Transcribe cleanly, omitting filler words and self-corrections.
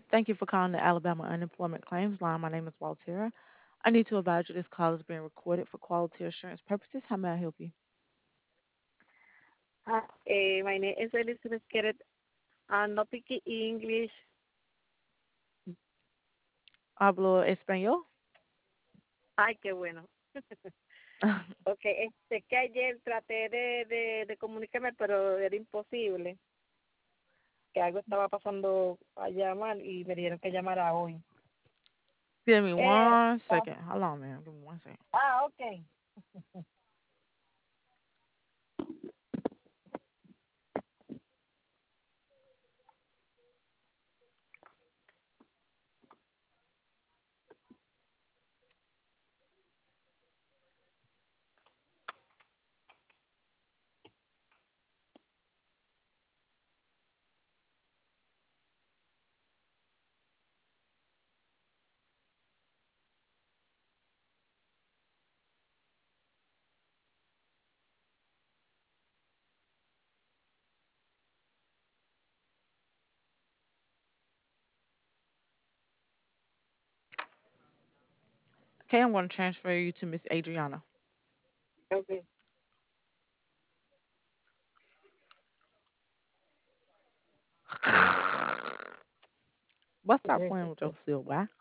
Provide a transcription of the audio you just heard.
Thank you for calling the Alabama Unemployment Claims Line. My name is Waltera. I need to advise you this call is being recorded for quality assurance purposes. How may I help you? My name is Elizabeth Garrett. I'm not speaking English. Hablo español. Ay, qué bueno. Ok, que ayer traté de comunicarme, pero era imposible. Que algo estaba pasando allá mal y me dijeron que llamara hoy. Give me Eh, 1 second. Hold on, man. Give me 1 second. ok. Okay, I'm going to transfer you to Miss Adriana. Ok. But stop playing with yourself, why?